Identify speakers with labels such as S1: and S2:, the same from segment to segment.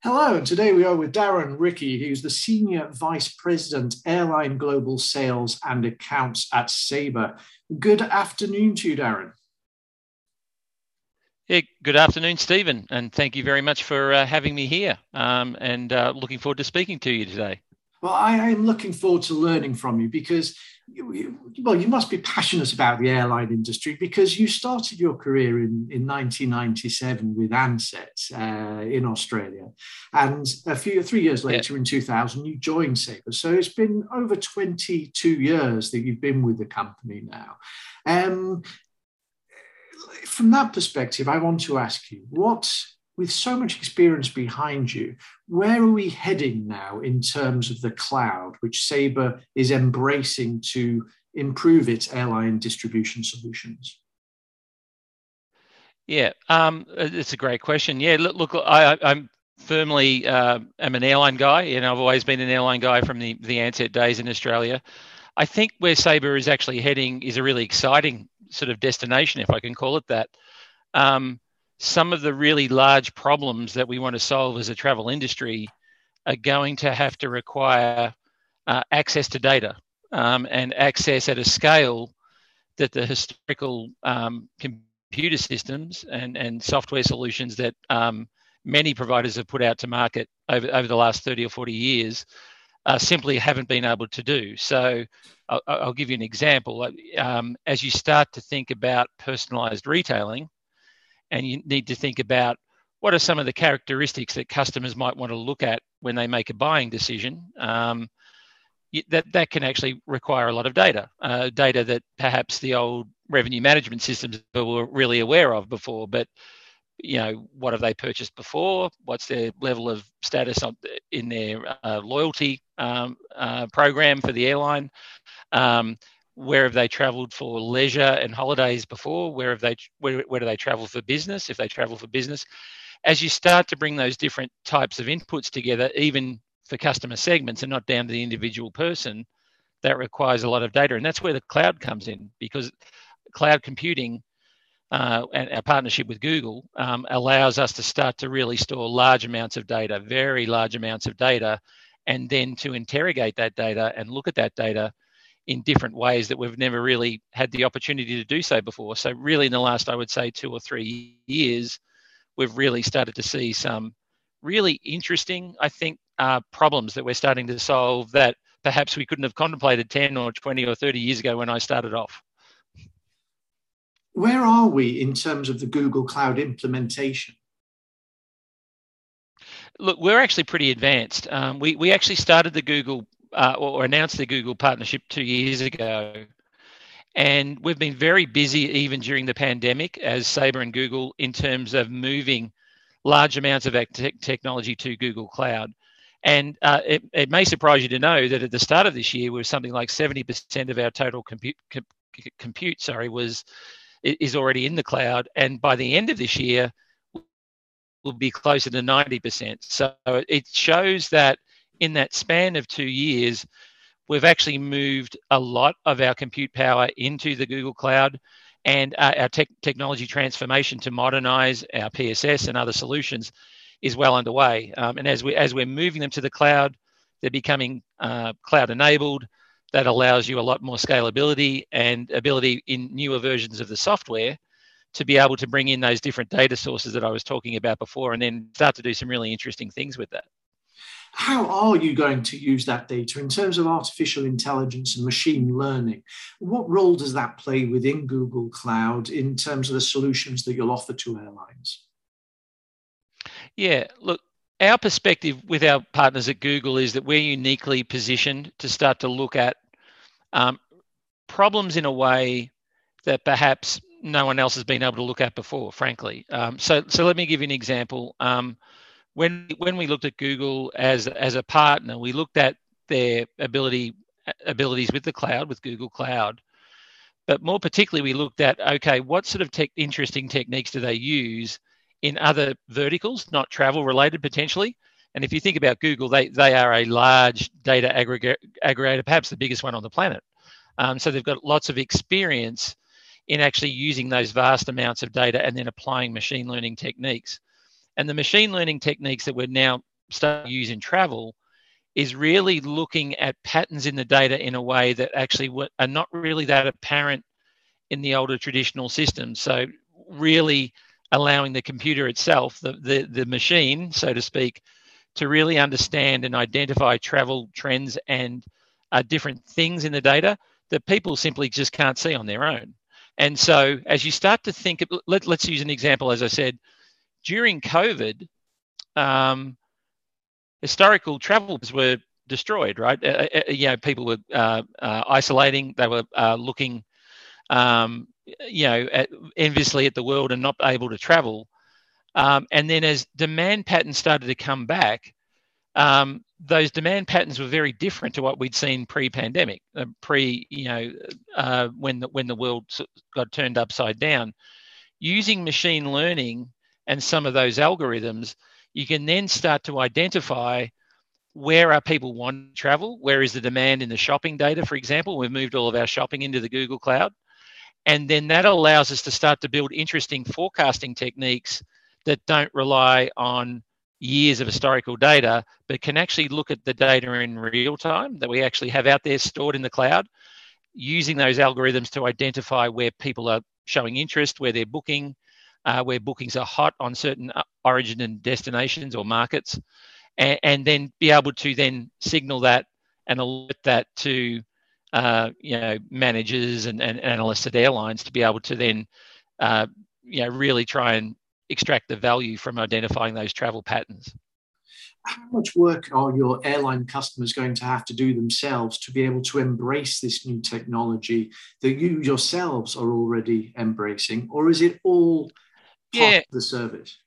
S1: Hello, and today we are with Darren Ricky, who's the Senior Vice President, Airline Global Sales and Accounts at Sabre. Good afternoon to you, Darren.
S2: Yeah, good afternoon, Stephen, and thank you very much for having me here. And looking forward to speaking to you today.
S1: Well, I am looking forward to learning from you because, you must be passionate about the airline industry because you started your career in 1997 with Ansett in Australia. And 3 years
S2: Yeah,
S1: later, in 2000, you joined Sabre. So it's been over 22 years that you've been with the company now. Um, from that perspective, I want to ask you, with so much experience behind you, where are we heading now in terms of the cloud, which Sabre is embracing to improve its airline distribution solutions?
S2: yeah, it's a great question. Yeah, look, I'm firmly am an airline guy, and I've always been an airline guy from the Ansett days in Australia. I think where Sabre is actually heading is a really exciting sort of destination, if I can call it that. Um, some of the really large problems that we want to solve as a travel industry are going to have to require access to data and access at a scale that the historical computer systems and software solutions that many providers have put out to market over the last 30 or 40 years simply haven't been able to do. So I'll give you an example. As you start to think about personalized retailing, and you need to think about what are some of the characteristics that customers might want to look at when they make a buying decision. That can actually require a lot of data, data that perhaps the old revenue management systems were really aware of before. But what have they purchased before? What's their level of status in their loyalty program for the airline? Where have they travelled for leisure and holidays before? Where do they travel for business? If they travel for business, as you start to bring those different types of inputs together, even for customer segments and not down to the individual person, that requires a lot of data, and that's where the cloud comes in, because cloud computing and our partnership with Google allows us to start to really store large amounts of data, very large amounts of data, and then to interrogate that data and look at that data in different ways that we've never really had the opportunity to do so before. So really in the last, I would say, 2 or 3 years, we've really started to see some really interesting, I think, problems that we're starting to solve that perhaps we couldn't have contemplated 10 or 20 or 30 years ago when I started off.
S1: Where are we in terms of the Google Cloud implementation?
S2: Look, we're actually pretty advanced. We actually started the Google or announced the Google partnership 2 years ago. And we've been very busy even during the pandemic as Sabre and Google in terms of moving large amounts of technology to Google Cloud. And it may surprise you to know that at the start of this year, we were something like 70% of our total compute is already in the cloud. And by the end of this year, we'll be closer to 90%. So it shows that in that span of 2 years, we've actually moved a lot of our compute power into the Google Cloud, and our technology transformation to modernize our PSS and other solutions is well underway. And as we're moving them to the cloud, they're becoming cloud enabled. That allows you a lot more scalability and ability in newer versions of the software to be able to bring in those different data sources that I was talking about before, and then start to do some really interesting things with that.
S1: How are you going to use that data in terms of artificial intelligence and machine learning? What role does that play within Google Cloud in terms of the solutions that you'll offer to airlines?
S2: Yeah, look, our perspective with our partners at Google is that we're uniquely positioned to start to look at um, problems in a way that perhaps no one else has been able to look at before, frankly. So let me give you an example. When we looked at Google as a partner, we looked at their abilities with the cloud, with Google Cloud. But more particularly, we looked at, okay, what sort of interesting techniques do they use in other verticals, not travel related potentially? And if you think about Google, they are a large data aggregator, perhaps the biggest one on the planet. So they've got lots of experience in actually using those vast amounts of data and then applying machine learning techniques. And the machine learning techniques that we're now start to use in travel is really looking at patterns in the data in a way that actually are not really that apparent in the older traditional systems. So really allowing the computer itself, the machine, so to speak, to really understand and identify travel trends and different things in the data that people simply just can't see on their own. And so as you start to think, let's use an example, as I said, during COVID, historical travels were destroyed, right? People were isolating. They were looking, enviously at the world and not able to travel. And then as demand patterns started to come back, those demand patterns were very different to what we'd seen pre-pandemic, when the world got turned upside down. Using machine learning and some of those algorithms, you can then start to identify where are people wanting to travel, where is the demand in the shopping data, for example. We've moved all of our shopping into the Google Cloud. And then that allows us to start to build interesting forecasting techniques that don't rely on years of historical data, but can actually look at the data in real time that we actually have out there stored in the cloud, using those algorithms to identify where people are showing interest, where they're booking, where bookings are hot on certain origin and destinations or markets, and then be able to then signal that and alert that to managers and analysts at airlines to be able to then really try and extract the value from identifying those travel patterns.
S1: How much work are your airline customers going to have to do themselves to be able to embrace this new technology that you yourselves are already embracing, or is it all part of the service?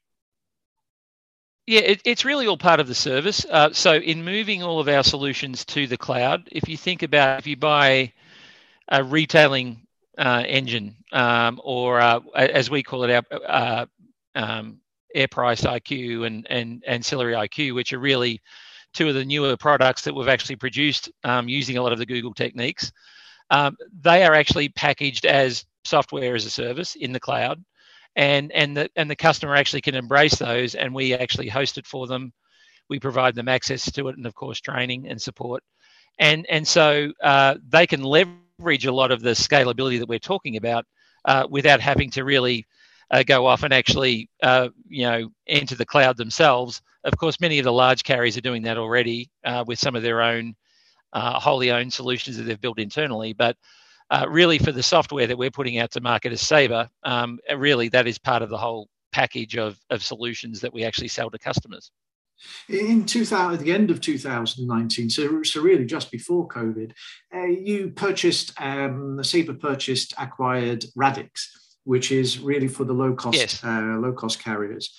S2: Yeah, it's really all part of the service. So in moving all of our solutions to the cloud, if you think about if you buy a retailing engine or as we call it, our Air Price IQ and Ancillary IQ, which are really two of the newer products that we've actually produced using a lot of the Google techniques. They are actually packaged as software as a service in the cloud, and the customer actually can embrace those, and we actually host it for them. We provide them access to it, and of course training and support, and so they can leverage a lot of the scalability that we're talking about without having to really go off and actually, enter the cloud themselves. Of course, many of the large carriers are doing that already with some of their own wholly owned solutions that they've built internally. But really, for the software that we're putting out to market as Sabre, really that is part of the whole package of solutions that we actually sell to customers.
S1: In the end of 2019, so really just before COVID, you purchased, Sabre acquired Radix, which is really for the low cost carriers.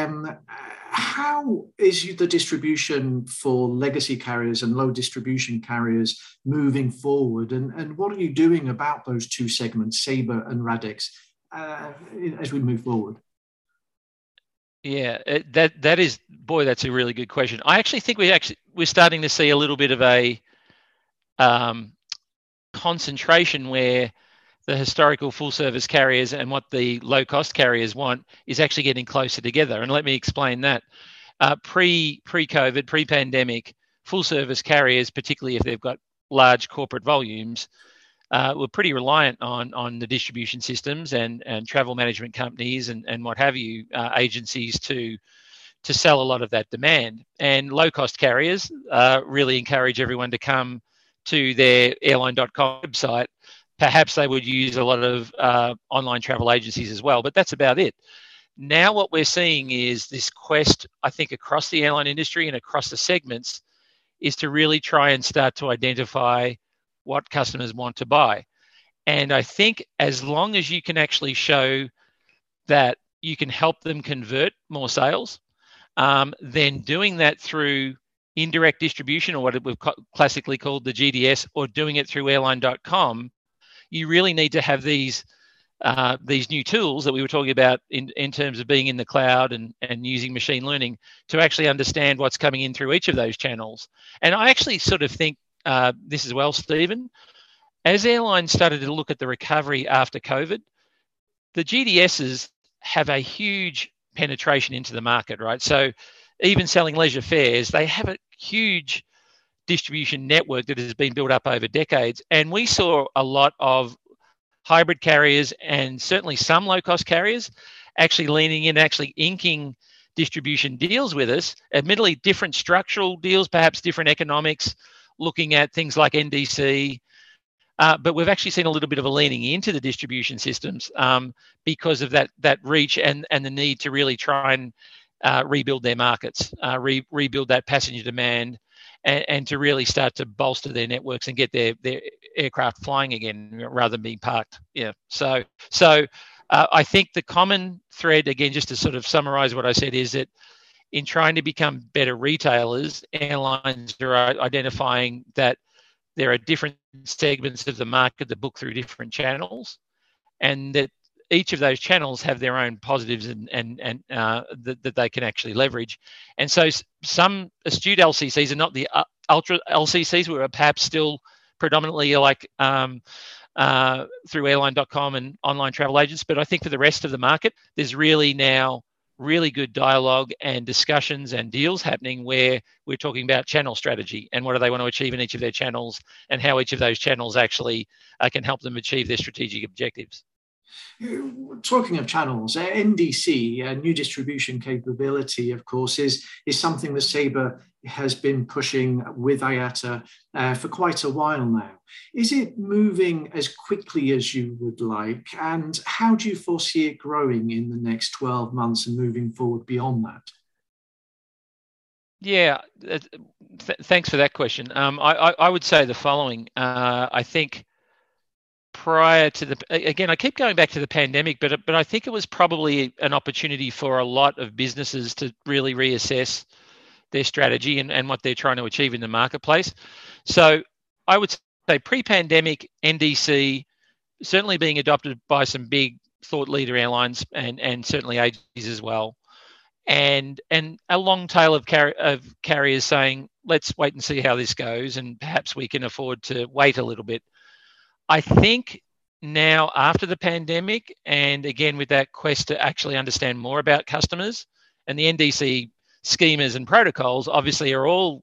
S1: How is the distribution for legacy carriers and low distribution carriers moving forward? And what are you doing about those two segments, Sabre and Radix, as we move forward?
S2: Yeah, that's a really good question. I actually think we're starting to see a little bit of a concentration where the historical full service carriers and what the low cost carriers want is actually getting closer together. And let me explain that. Pre-COVID, pre-pandemic, full service carriers, particularly if they've got large corporate volumes, were pretty reliant on the distribution systems and travel management companies and what have you, agencies to sell a lot of that demand. And low cost carriers really encourage everyone to come to their airline.com website. Perhaps they would use a lot of online travel agencies as well, but that's about it. Now what we're seeing is this quest, I think, across the airline industry and across the segments is to really try and start to identify what customers want to buy. And I think as long as you can actually show that you can help them convert more sales, then doing that through indirect distribution, or what we've classically called the GDS, or doing it through airline.com, you really need to have these new tools that we were talking about in terms of being in the cloud and using machine learning to actually understand what's coming in through each of those channels. And I actually sort of think this as well, Stephen, as airlines started to look at the recovery after COVID, the GDSs have a huge penetration into the market, right? So even selling leisure fares, they have a huge distribution network that has been built up over decades. And we saw a lot of hybrid carriers and certainly some low-cost carriers actually leaning in, actually inking distribution deals with us, admittedly different structural deals, perhaps different economics, looking at things like NDC. But we've actually seen a little bit of a leaning into the distribution systems because of that reach and the need to really try and rebuild their markets, rebuild that passenger demand, and to really start to bolster their networks and get their aircraft flying again rather than being parked. Yeah. So I think the common thread, again, just to sort of summarize what I said, is that in trying to become better retailers, airlines are identifying that there are different segments of the market that book through different channels, and that each of those channels have their own positives and that they can actually leverage. And so some astute LCCs are not the ultra LCCs who are perhaps still predominantly like through airline.com and online travel agents. But I think for the rest of the market, there's really now really good dialogue and discussions and deals happening where we're talking about channel strategy and what do they want to achieve in each of their channels and how each of those channels actually can help them achieve their strategic objectives.
S1: Talking of channels, NDC, new distribution capability, of course, is something that Sabre has been pushing with IATA for quite a while now. Is it moving as quickly as you would like? And how do you foresee it growing in the next 12 months and moving forward beyond that?
S2: Yeah, thanks for that question. I would say the following. I think prior to again, I keep going back to the pandemic, but I think it was probably an opportunity for a lot of businesses to really reassess their strategy and what they're trying to achieve in the marketplace. So I would say pre-pandemic, NDC certainly being adopted by some big thought leader airlines and certainly agencies as well. And a long tail of carriers saying, let's wait and see how this goes, and perhaps we can afford to wait a little bit. I think now after the pandemic, and again with that quest to actually understand more about customers, and the NDC schemas and protocols obviously are all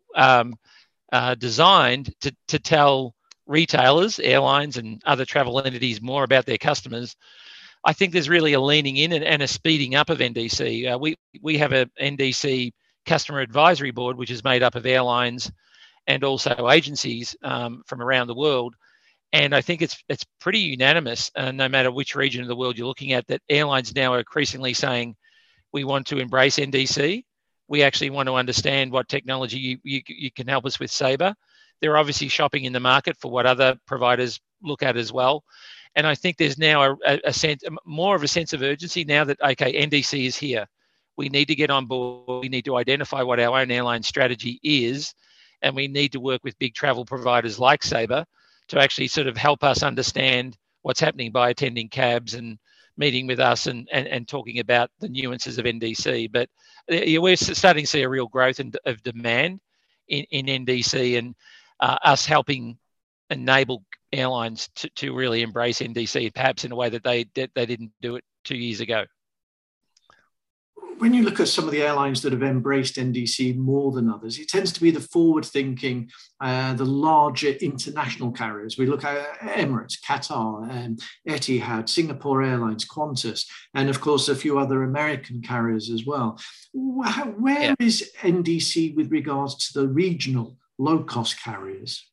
S2: designed to tell retailers, airlines, and other travel entities more about their customers. I think there's really a leaning in and a speeding up of NDC. We have a NDC customer advisory board, which is made up of airlines and also agencies from around the world. And I think it's pretty unanimous, no matter which region of the world you're looking at, that airlines now are increasingly saying, we want to embrace NDC. We actually want to understand what technology you can help us with, Sabre. They're obviously shopping in the market for what other providers look at as well. And I think there's now a sense, more of a sense of urgency now that, okay, NDC is here. We need to get on board. We need to identify what our own airline strategy is. And we need to work with big travel providers like Sabre to actually sort of help us understand what's happening by attending cabs and meeting with us and talking about the nuances of NDC. But we're starting to see a real growth of demand in NDC, and us helping enable airlines to really embrace NDC, perhaps in a way that they didn't do it 2 years ago.
S1: When you look at some of the airlines that have embraced NDC more than others, it tends to be the forward-thinking, the larger international carriers. We look at Emirates, Qatar, Etihad, Singapore Airlines, Qantas, and of course a few other American carriers as well. Where is NDC with regards to the regional low-cost carriers?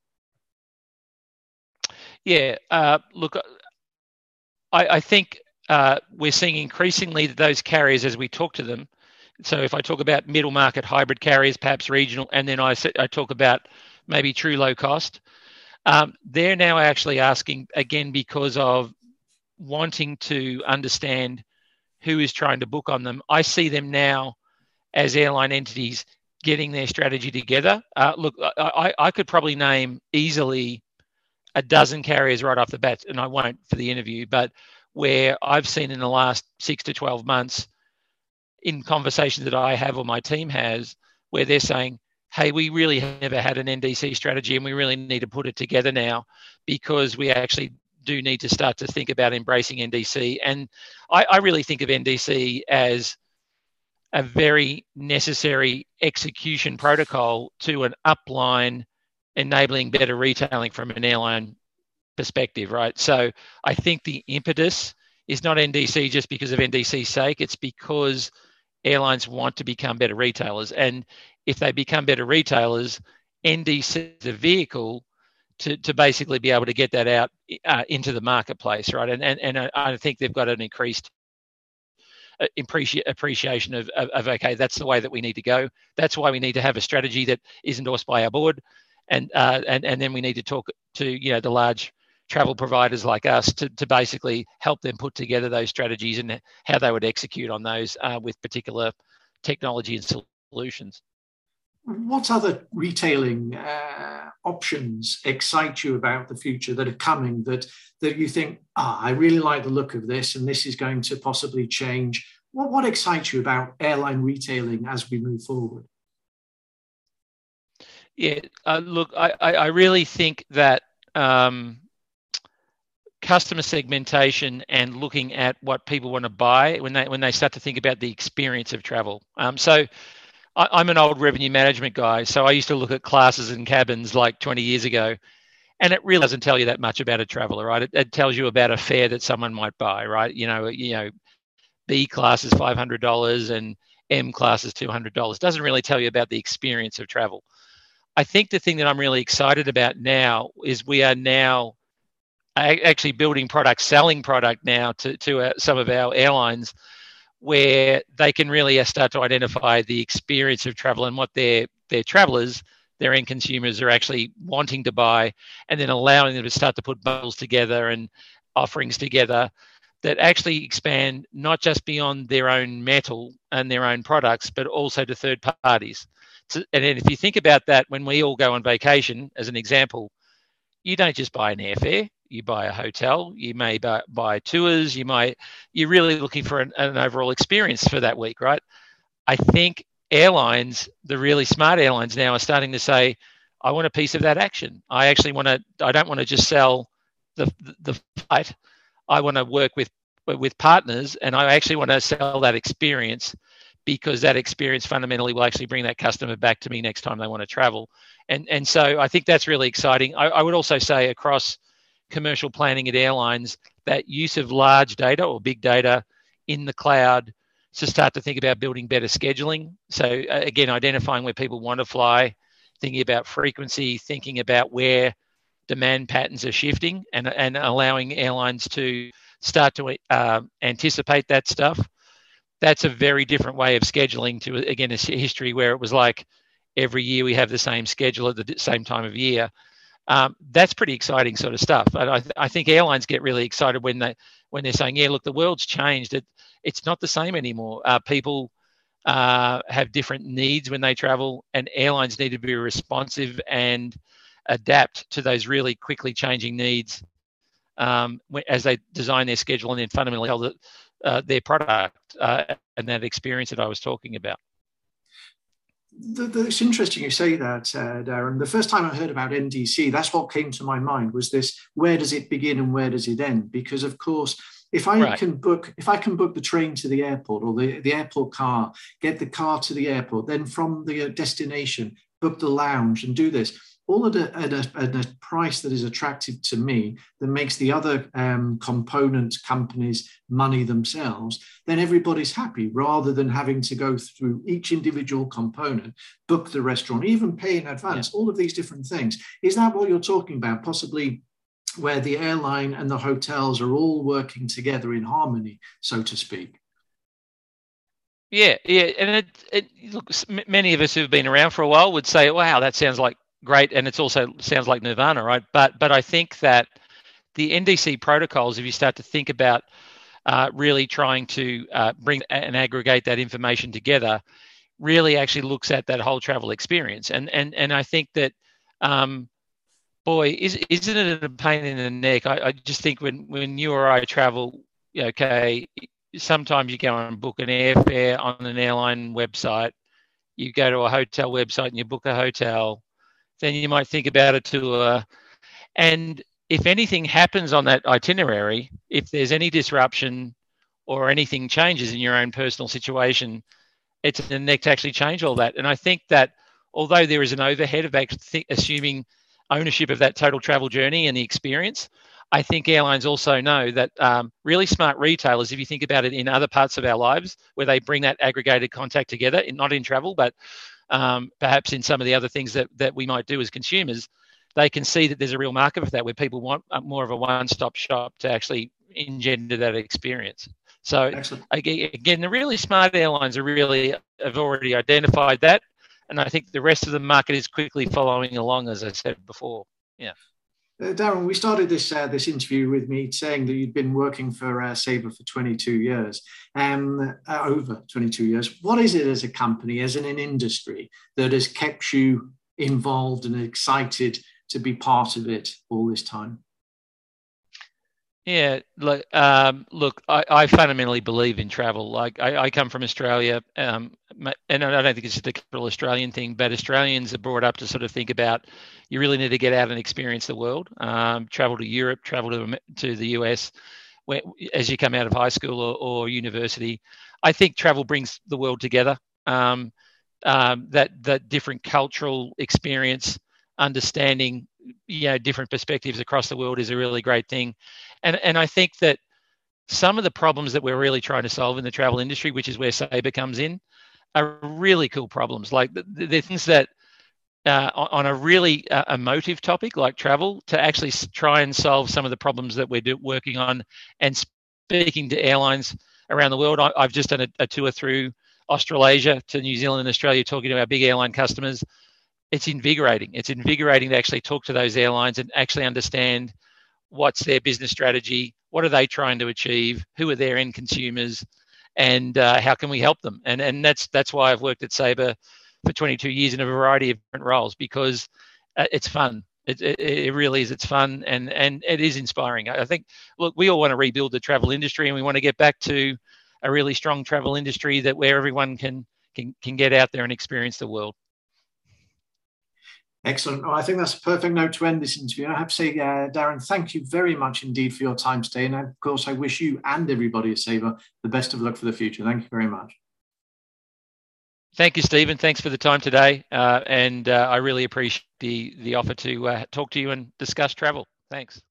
S2: Yeah, look, I think we're seeing increasingly that those carriers, as we talk to them, so if I talk about middle market hybrid carriers, perhaps regional, and then I talk about maybe true low cost, they're now actually asking, again, because of wanting to understand who is trying to book on them. I see them now as airline entities getting their strategy together. Look, I could probably name easily a dozen carriers right off the bat, and I won't for the interview, but where I've seen in the last 6 to 12 months in conversations that I have or my team has, where they're saying, hey, we really have never had an NDC strategy and we really need to put it together now because we actually do need to start to think about embracing NDC. And I really think of NDC as a very necessary execution protocol to an upline enabling better retailing from an airline perspective, right? So I think the impetus is not NDC just because of NDC's sake. It's because airlines want to become better retailers. And if they become better retailers, NDC is a vehicle to basically be able to get that out into the marketplace, right? And I think they've got an increased appreciation of okay, that's the way that we need to go. That's why we need to have a strategy that is endorsed by our board, and then we need to talk to the large travel providers like us to basically help them put together those strategies and how they would execute on those with particular technology and solutions.
S1: What other retailing options excite you about the future that are coming that you think, I really like the look of this and this is going to possibly change? What excites you about airline retailing as we move forward?
S2: Yeah, look, I really think that customer segmentation and looking at what people want to buy when they start to think about the experience of travel. So I'm an old revenue management guy, so I used to look at classes and cabins like 20 years ago, and it really doesn't tell you that much about a traveler, right? It tells you about a fare that someone might buy, right? B class is $500 and M class is $200. Doesn't really tell you about the experience of travel. I think the thing that I'm really excited about now is we are now actually building product, selling product now to some of our airlines, where they can really start to identify the experience of travel and what their travelers, their end consumers, are actually wanting to buy, and then allowing them to start to put bundles together and offerings together that actually expand not just beyond their own metal and their own products, but also to third parties. And then if you think about that, when we all go on vacation, as an example, you don't just buy an airfare. You buy a hotel, you may buy tours, you're really looking for an overall experience for that week, right? I think airlines, the really smart airlines now, are starting to say, I want a piece of that action. I don't want to just sell the flight. I want to work with partners, and I actually want to sell that experience, because that experience fundamentally will actually bring that customer back to me next time they want to travel. And so I think that's really exciting. I would also say across commercial planning at airlines, that use of large data or big data in the cloud to start to think about building better scheduling. So again, identifying where people want to fly, thinking about frequency, thinking about where demand patterns are shifting, and allowing airlines to start to anticipate that stuff. That's a very different way of scheduling to, again, a history where it was like every year we have the same schedule at the same time of year. That's pretty exciting sort of stuff. And I think airlines get really excited when they're saying, yeah, look, the world's changed. It's not the same anymore. People have different needs when they travel, and airlines need to be responsive and adapt to those really quickly changing needs as they design their schedule and then fundamentally sell their product and that experience that I was talking about.
S1: It's interesting you say that, Darren. The first time I heard about NDC, that's what came to my mind, was this: where does it begin and where does it end? Because of course, if I can book the train to the airport, or the airport car, get the car to the airport, then from the destination, book the lounge and do this, all at a price that is attractive to me, that makes the other component companies money themselves, then everybody's happy, rather than having to go through each individual component, book the restaurant, even pay in advance, all of these different things. Is that what you're talking about? Possibly where the airline and the hotels are all working together in harmony, so to speak.
S2: Yeah. And look, many of us who've been around for a while would say, wow, that sounds like great, and it also sounds like nirvana, right? But I think that the NDC protocols, if you start to think about really trying to bring and aggregate that information together, really actually looks at that whole travel experience. And I think that, isn't it a pain in the neck? I just think when you or I travel, okay, sometimes you go and book an airfare on an airline website, you go to a hotel website and you book a hotel. Then you might think about a tour. And if anything happens on that itinerary, if there's any disruption or anything changes in your own personal situation, it's in the neck to actually change all that. And I think that although there is an overhead of assuming ownership of that total travel journey and the experience, I think airlines also know that really smart retailers, if you think about it in other parts of our lives, where they bring that aggregated contact together, not in travel, but perhaps in some of the other things that we might do as consumers, they can see that there's a real market for that, where people want more of a one-stop shop to actually engender that experience. So
S1: Excellent.
S2: again, the really smart airlines have already identified that, and I think the rest of the market is quickly following along, as I said before. Yeah.
S1: Darren, we started this interview with me saying that you'd been working for Sabre for 22 years, over 22 years. What is it as a company, as in an industry, that has kept you involved and excited to be part of it all this time?
S2: Yeah, look, I fundamentally believe in travel. Like, I come from Australia, and I don't think it's just a typical Australian thing, but Australians are brought up to sort of think about, you really need to get out and experience the world. Travel to Europe, travel to the US, as you come out of high school or university. I think travel brings the world together. That different cultural experience, understanding, different perspectives across the world is a really great thing. And I think that some of the problems that we're really trying to solve in the travel industry, which is where Sabre comes in, are really cool problems. Like the things that on a really emotive topic like travel, to actually try and solve some of the problems that we're working on, and speaking to airlines around the world. I've just done a tour through Australasia to New Zealand and Australia, talking to our big airline customers. It's invigorating. It's invigorating to actually talk to those airlines and actually understand what's their business strategy, what are they trying to achieve, who are their end consumers, and how can we help them? And that's why I've worked at Sabre for 22 years in a variety of different roles, because it's fun. It really is. It's fun, and it is inspiring. I think, look, we all want to rebuild the travel industry, and we want to get back to a really strong travel industry where everyone can get out there and experience the world.
S1: Excellent. Well, I think that's a perfect note to end this interview. I have to say, Darren, thank you very much indeed for your time today. And of course, I wish you and everybody at Sabre the best of luck for the future. Thank you very much.
S2: Thank you, Stephen. Thanks for the time today. And I really appreciate the offer to talk to you and discuss travel. Thanks.